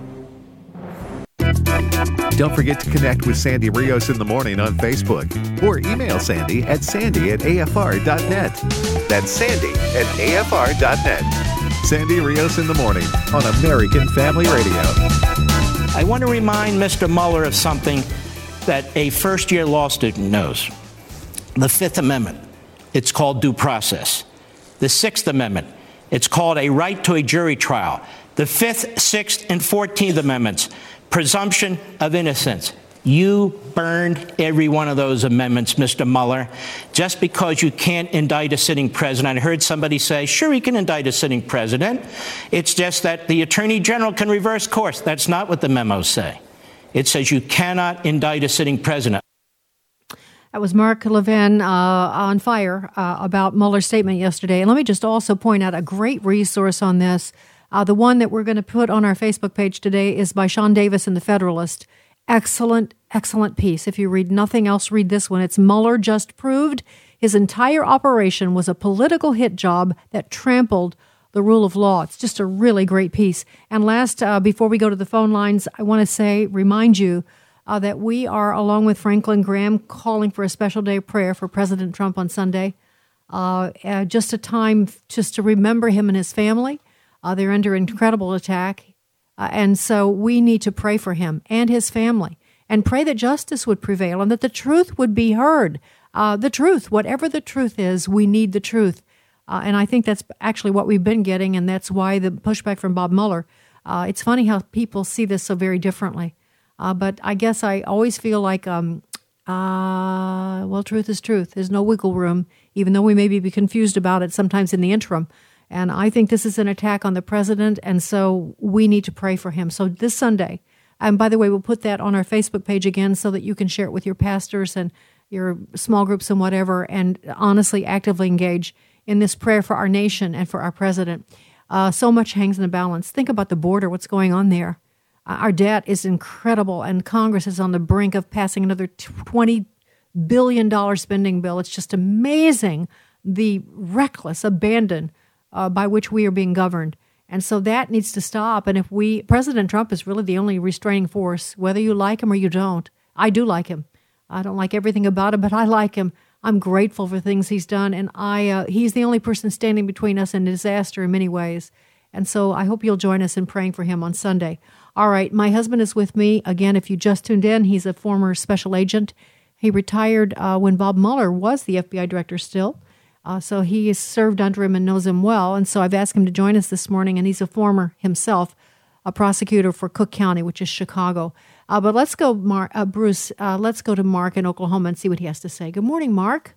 Don't forget to connect with Sandy Rios in the morning on Facebook or email Sandy at sandy at a f r dot net. That's sandy at a f r dot net. Sandy Rios in the morning on American Family Radio. I want to remind Mister Mueller of something that a first-year law student knows. The Fifth Amendment, it's called due process. The Sixth Amendment, it's called a right to a jury trial. The Fifth, Sixth, and Fourteenth Amendments, presumption of innocence. You burned every one of those amendments, Mister Mueller, just because you can't indict a sitting president. I heard somebody say, sure, he can indict a sitting president. It's just that the Attorney General can reverse course. That's not what the memos say. It says you cannot indict a sitting president. That was Mark Levin uh, on fire uh, about Mueller's statement yesterday. And let me just also point out a great resource on this. Uh, the one that we're going to put on our Facebook page today is by Sean Davis in The Federalist. Excellent, excellent piece. If you read nothing else, read this one. It's Mueller just proved his entire operation was a political hit job that trampled the rule of law. It's just a really great piece. And last, uh, before we go to the phone lines, I want to say, remind you uh, that we are, along with Franklin Graham, calling for a special day of prayer for President Trump on Sunday. Uh, uh, just a time just to remember him and his family. Uh, they're under incredible attack. Uh, and so we need to pray for him and his family and pray that justice would prevail and that the truth would be heard. Uh, the truth, whatever the truth is, we need the truth. Uh, and I think that's actually what we've been getting, and that's why the pushback from Bob Mueller. Uh, it's funny how people see this so very differently. Uh, but I guess I always feel like, um, uh, well, truth is truth. There's no wiggle room, even though we may be confused about it sometimes in the interim. And I think this is an attack on the president, and so we need to pray for him. So this Sunday, and by the way, we'll put that on our Facebook page again so that you can share it with your pastors and your small groups and whatever, and honestly actively engage in this prayer for our nation and for our president. Uh, so much hangs in the balance. Think about the border, what's going on there. Uh, our debt is incredible, and Congress is on the brink of passing another twenty billion dollars spending bill. It's just amazing the reckless abandon uh, by which we are being governed. And so that needs to stop. And if we, President Trump is really the only restraining force, whether you like him or you don't. I do like him. I don't like everything about him, but I like him. I'm grateful for things he's done, and I uh, he's the only person standing between us and disaster in many ways. And so I hope you'll join us in praying for him on Sunday. All right, my husband is with me. Again, if you just tuned in, he's a former special agent. He retired uh, when Bob Mueller was the F B I director still. Uh, so he has served under him and knows him well. And so I've asked him to join us this morning, and he's a former himself, a prosecutor for Cook County, which is Chicago. Uh, but let's go, Mar- uh, Bruce, uh, let's go to Mark in Oklahoma and see what he has to say. Good morning, Mark.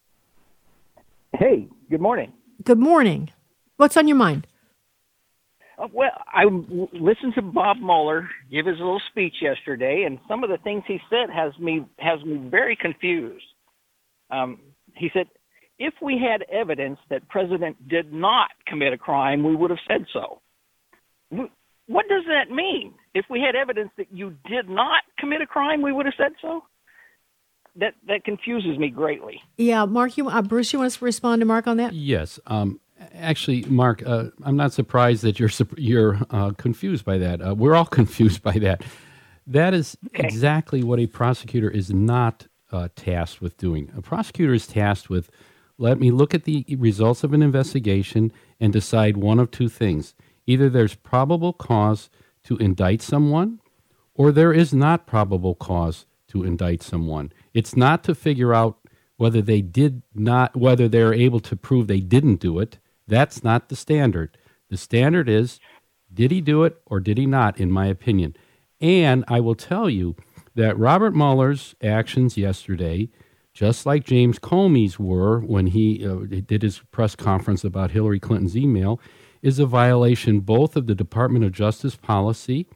Hey, good morning. Good morning. What's on your mind? Uh, well, I w- listened to Bob Mueller give his little speech yesterday, and some of the things he said has me has me very confused. Um, he said, if we had evidence that President did not commit a crime, we would have said so. What does that mean? If we had evidence that you did not commit a crime, we would have said so? That that confuses me greatly. Yeah, Mark, you, uh, Bruce, you want us to respond to Mark on that? Yes. Um, actually, Mark, uh, I'm not surprised that you're you're uh, confused by that. Uh, we're all confused by that. That is okay. Exactly what a prosecutor is not uh, tasked with doing. A prosecutor is tasked with, let me look at the results of an investigation and decide one of two things. Either there's probable cause to indict someone, or there is not probable cause to indict someone. It's not to figure out whether they did not, whether they're able to prove they didn't do it. That's not the standard. The standard is, did he do it or did he not, in my opinion? And I will tell you that Robert Mueller's actions yesterday, just like James Comey's were when he uh, did his press conference about Hillary Clinton's email, is a violation both of the Department of Justice policy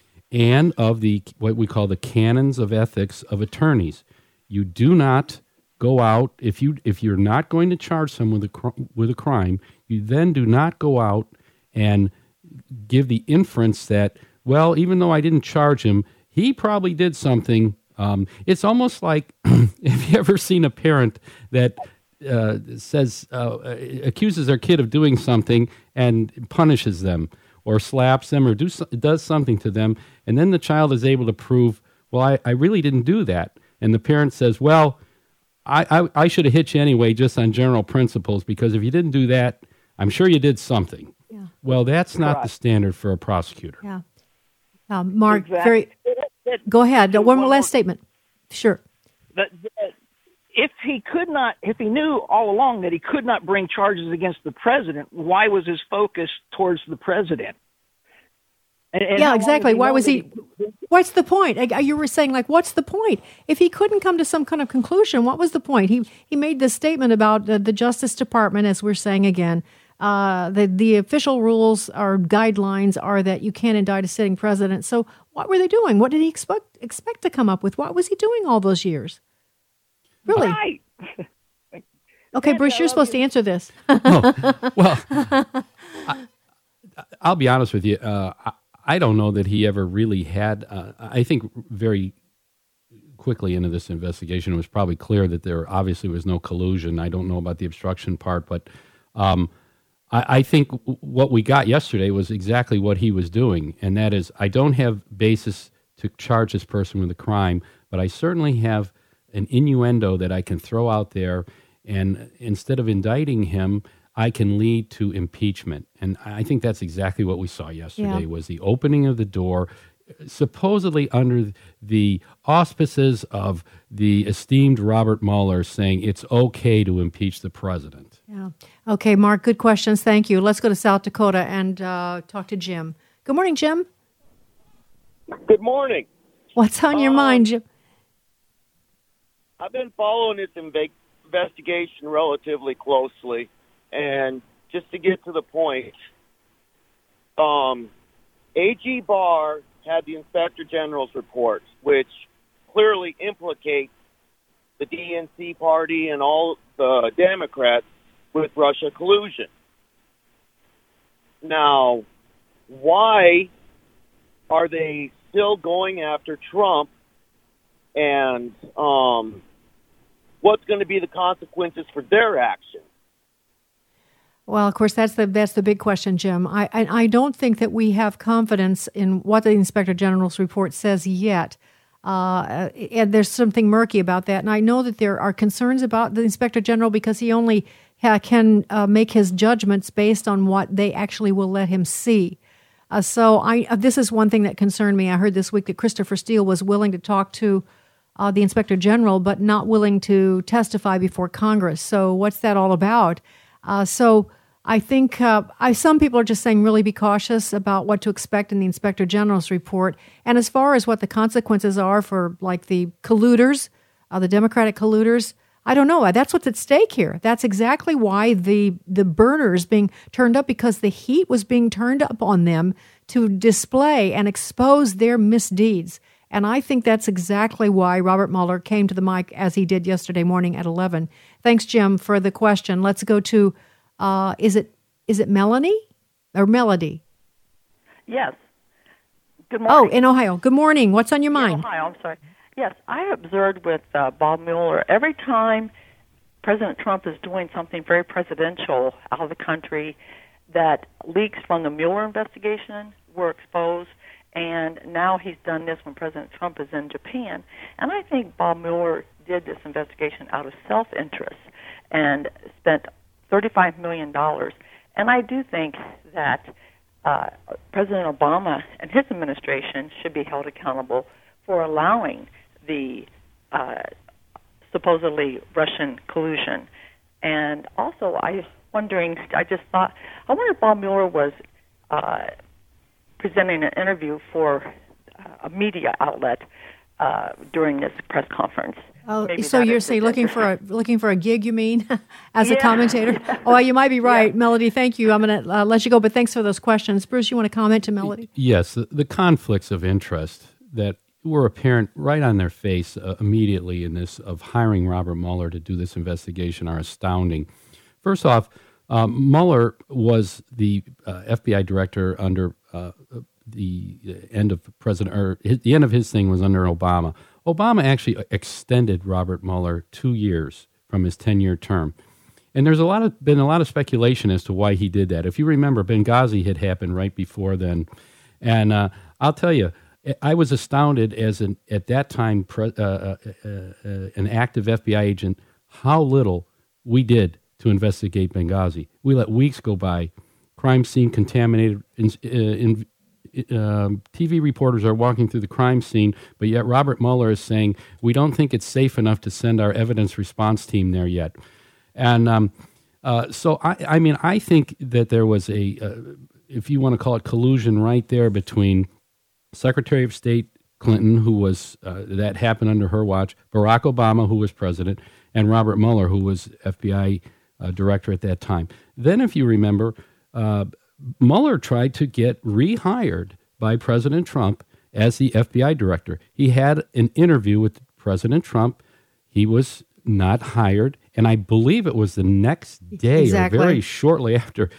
and of the what we call the canons of ethics of attorneys. You do not go out, if you if you're not going to charge someone with a with a crime, you then do not go out and give the inference that, well, even though I didn't charge him, he probably did something. Um, it's almost like, have you ever seen a parent that uh, says, uh, accuses their kid of doing something and punishes them or slaps them or do, does something to them, and then the child is able to prove, well, I, I really didn't do that. And the parent says, well, I, I, I should have hit you anyway just on general principles, because if you didn't do that, I'm sure you did something. Yeah. Well, that's not Correct. The standard for a prosecutor. Yeah. Um, Mark, exactly. very. It, it, go ahead. One, one more last statement. Sure. The, the, if he could not, if he knew all along that he could not bring charges against the president, why was his focus towards the president? And, and yeah, exactly. Why was he, he? What's the point? You were saying, like, what's the point? If he couldn't come to some kind of conclusion, what was the point? He he made this statement about uh, the Justice Department, as we're saying again. Uh, the the official rules or guidelines are that you can't indict a sitting president. So what were they doing? What did he expect expect to come up with? What was he doing all those years? Really? Right. Okay, Bruce, you're supposed to answer this. oh, well, I, I'll be honest with you. Uh, I, I don't know that he ever really had. Uh, I think very quickly into this investigation, it was probably clear that there obviously was no collusion. I don't know about the obstruction part, but um, I, I think what we got yesterday was exactly what he was doing, and that is, I don't have basis to charge this person with a crime, but I certainly have an innuendo that I can throw out there, and instead of indicting him, I can lead to impeachment. And I think that's exactly what we saw yesterday, yeah. was the opening of the door, supposedly under the auspices of the esteemed Robert Mueller, saying it's okay to impeach the president. Yeah. Okay, Mark, good questions. Thank you. Let's go to South Dakota and uh, talk to Jim. Good morning, Jim. Good morning. What's on your um, mind, Jim? I've been following this inv- investigation relatively closely. And just to get to the point, um, A G Barr had the Inspector General's report, which clearly implicates the D N C party and all the Democrats with Russia collusion. Now, why are they still going after Trump? And um, what's going to be the consequences for their actions? Well, of course, that's the that's the big question, Jim. I, I I don't think that we have confidence in what the Inspector General's report says yet. Uh, and there's something murky about that. And I know that there are concerns about the Inspector General because he only ha- can uh, make his judgments based on what they actually will let him see. Uh, so I uh, this is one thing that concerned me. I heard this week that Christopher Steele was willing to talk to uh, the Inspector General, but not willing to testify before Congress. So what's that all about? Uh, so I think uh, I, some people are just saying really be cautious about what to expect in the Inspector General's report. And as far as what the consequences are for, like, the colluders, uh, the Democratic colluders, I don't know. That's what's at stake here. That's exactly why the the burners being turned up, because the heat was being turned up on them to display and expose their misdeeds. And I think that's exactly why Robert Mueller came to the mic as he did yesterday morning at eleven. Thanks, Jim, for the question. Let's go to, uh, is it is it Melanie or Melody? Yes. Good Oh, morning. in Ohio. Good morning. What's on your mind? In Ohio, I'm sorry. Yes, I observed with uh, Bob Mueller, every time President Trump is doing something very presidential out of the country, that leaks from the Mueller investigation were exposed. And now he's done this when President Trump is in Japan. And I think Bob Mueller did this investigation out of self-interest and spent thirty-five million dollars. And I do think that uh, President Obama and his administration should be held accountable for allowing the uh, supposedly Russian collusion. And also, I wondering, I just thought, I wonder if Bob Mueller was uh, presenting an interview for uh, a media outlet uh, during this press conference. Oh, Maybe so that you're is saying his looking for a interest. looking for a gig? You mean as a Yeah. commentator? Yeah. Oh, you might be right, Melody. Thank you. I'm going to uh, let you go, but thanks for those questions. Bruce, you want to comment to Melody? Yes, the, the conflicts of interest that were apparent right on their face uh, immediately in this of hiring Robert Mueller to do this investigation are astounding. First off, um, Mueller was the uh, F B I director under uh, the end of President, or his, the end of his thing was under Obama. Obama actually extended Robert Mueller two years from his ten-year term. And there's a lot of been a lot of speculation as to why he did that. If you remember, Benghazi had happened right before then. And uh, I'll tell you, I was astounded as an at that time pre, uh, uh, uh, uh, an active F B I agent how little we did to investigate Benghazi. We let weeks go by, crime scene contaminated. In, uh, in, um, T V reporters are walking through the crime scene, but yet Robert Mueller is saying we don't think it's safe enough to send our evidence response team there yet. And um, uh, so, I, I mean, I think that there was a, uh, if you want to call it collusion, right there between Secretary of State Clinton, who was, uh, that happened under her watch, Barack Obama, who was president, and Robert Mueller, who was F B I uh, director at that time. Then, if you remember, uh, Mueller tried to get rehired by President Trump as the F B I director. He had an interview with President Trump. He was not hired, and I believe it was the next day Exactly. or very shortly after. Yeah.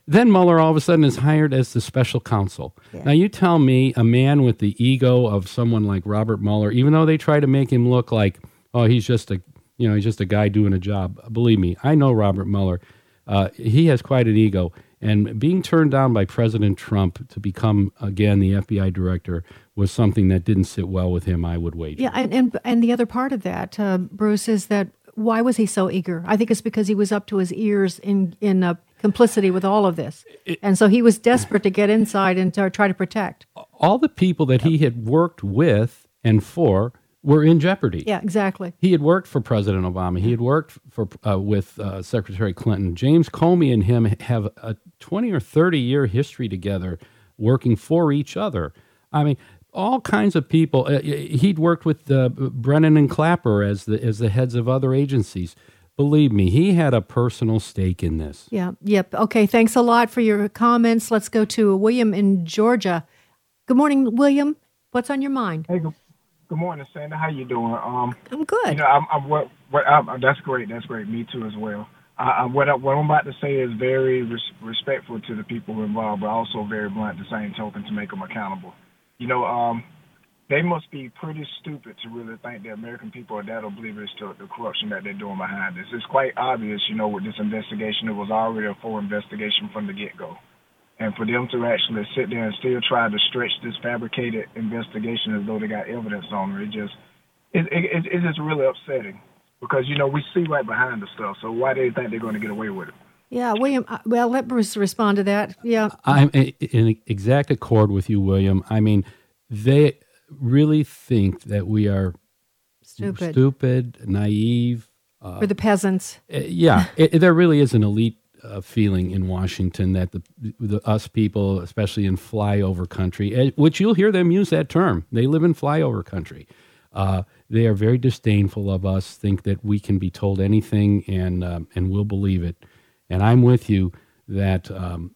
Then Mueller all of a sudden is hired as the special counsel. Yeah. Now, you tell me a man with the ego of someone like Robert Mueller, even though they try to make him look like, oh, he's just a, you know, he's just a guy doing a job. Believe me, I know Robert Mueller. Uh, he has quite an ego. And being turned down by President Trump to become, again, the F B I director was something that didn't sit well with him, I would wager. Yeah, and, and, and the other part of that, uh, Bruce, is that why was he so eager? I think it's because he was up to his ears in, in uh, complicity with all of this. It, and so he was desperate to get inside and to try to protect. All the people that he had worked with and for were in jeopardy. Yeah, exactly. He had worked for President Obama. He had worked for uh, with uh, Secretary Clinton. James Comey and him have a twenty or thirty year history together working for each other. I mean, all kinds of people. Uh, he'd worked with uh, Brennan and Clapper as the as the heads of other agencies. Believe me, he had a personal stake in this. Yeah, yep. Okay, thanks a lot for your comments. Let's go to William in Georgia. Good morning, William. What's on your mind? Hey, good, good morning, Sandra. How you doing? Um, I'm good. You know, I'm, I'm what, what I'm, that's great. That's great. Me too, as well. Uh, what, I, what I'm about to say is very res- respectful to the people who are involved, but also very blunt at the same token to make them accountable. You know, um, they must be pretty stupid to really think the American people are that oblivious to the corruption that they're doing behind this. It's quite obvious, you know, with this investigation, it was already a full investigation from the get-go. And for them to actually sit there and still try to stretch this fabricated investigation as though they got evidence on it, it just, it, it, it's just really upsetting. Because, you know, we see right behind the stuff, so why do they think they're going to get away with it? Yeah, William, uh, well, let Bruce respond to that. Yeah. I'm in exact accord with you, William. I mean, they really think that we are stupid, stupid naive. Uh, For the peasants. Uh, yeah, it, there really is an elite uh, feeling in Washington that the, the us people, especially in flyover country, which you'll hear them use that term, they live in flyover country. Uh, they are very disdainful of us, think that we can be told anything and um, and we'll believe it. And I'm with you that um,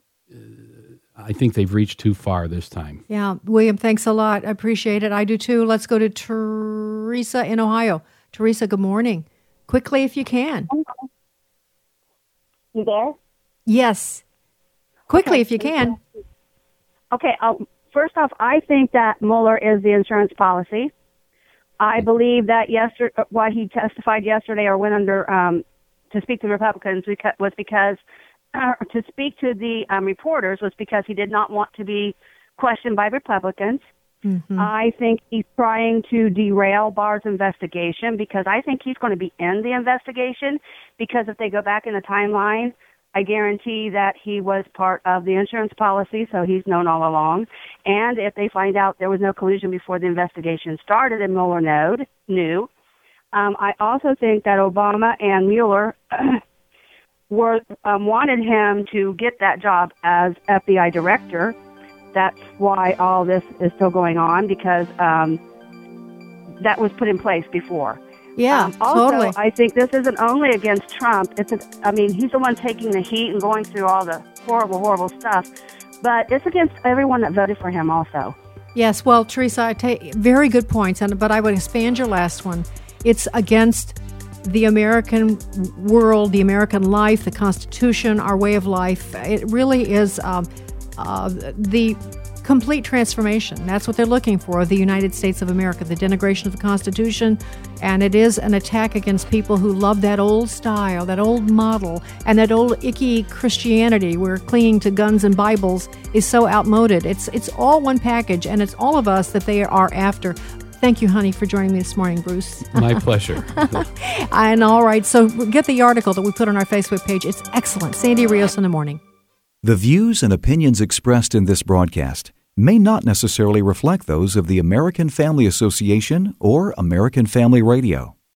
I think they've reached too far this time. Yeah, William, thanks a lot. I appreciate it. I do too. Let's go to Teresa in Ohio. Teresa, good morning. Quickly, if you can. You there? Yes. Quickly, okay. if you can. Okay. Um, first off, I think that Mueller is the insurance policy. I believe that yesterday, why he testified yesterday or went under um, to speak to the Republicans was because uh, to speak to the um, reporters was because he did not want to be questioned by Republicans. Mm-hmm. I think he's trying to derail Barr's investigation because I think he's going to be in the investigation because if they go back in the timeline, I guarantee that he was part of the insurance policy, so he's known all along. And if they find out there was no collusion before the investigation started and Mueller knowed, knew, um, I also think that Obama and Mueller were um, wanted him to get that job as F B I director. That's why all this is still going on, because um, that was put in place before. Yeah, um, also, totally. I think this isn't only against Trump. It's, a, I mean, he's the one taking the heat and going through all the horrible, horrible stuff. But it's against everyone that voted for him also. Yes, well, Teresa, I take very good points, and but I would expand your last one. It's against the American world, the American life, the Constitution, our way of life. It really is um, uh, the complete transformation. That's what they're looking for, the United States of America, the denigration of the Constitution. And it is an attack against people who love that old style, that old model, and that old icky Christianity where clinging to guns and Bibles is so outmoded. It's it's all one package, and it's all of us that they are after. Thank you, honey, for joining me this morning, Bruce. My pleasure. And all right, so get the article that we put on our Facebook page. It's excellent. Sandy Rios in the morning. The views and opinions expressed in this broadcast may not necessarily reflect those of the American Family Association or American Family Radio.